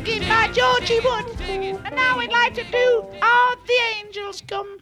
Digging by Georgie Wood. And now we'd like to do Are the Angels Come